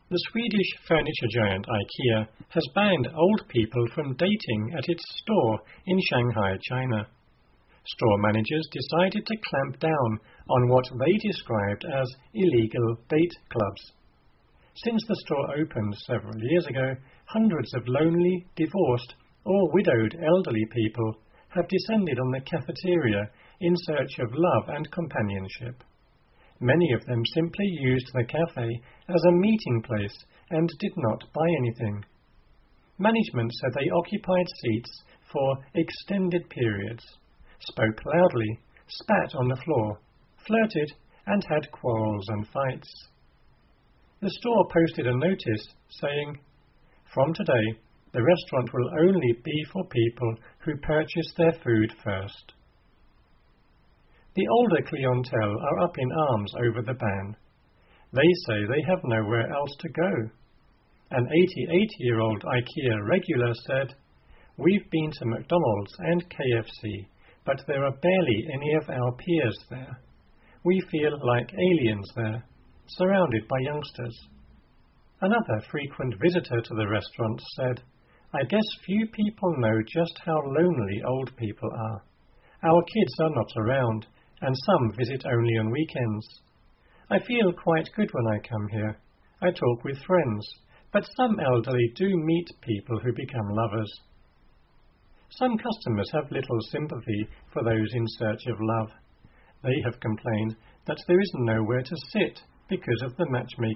The Swedish furniture giant IKEA has banned old people from dating at its store in Shanghai, China. Store managers decided to clamp down on what they described as illegal date clubs. Since the store opened several years ago, hundreds of lonely, divorced, or widowed elderly people have descended on the cafeteria in search of love and companionship. Many of them simply used the cafe as a meeting place and did not buy anything. Management said they occupied seats for extended periods, spoke loudly, spat on the floor, flirted, and had quarrels and fights. The store posted a notice saying, "From today, the restaurant will only be for people who purchase their food first." The older clientele are up in arms over the ban. They say they have nowhere else to go. An 88-year-old IKEA regular said, "We've been to McDonald's and KFC, but there are barely any of our peers there. We feel like aliens there, surrounded by youngsters." Another frequent visitor to the restaurant said, "I guess few people know just how lonely old people are. Our kids are not around, and some visit only on weekends. I feel quite good when I come here. I talk with friends, but some elderly do meet people who become lovers." Some customers have little sympathy for those in search of love. They have complained that there is nowhere to sit because of the matchmaking.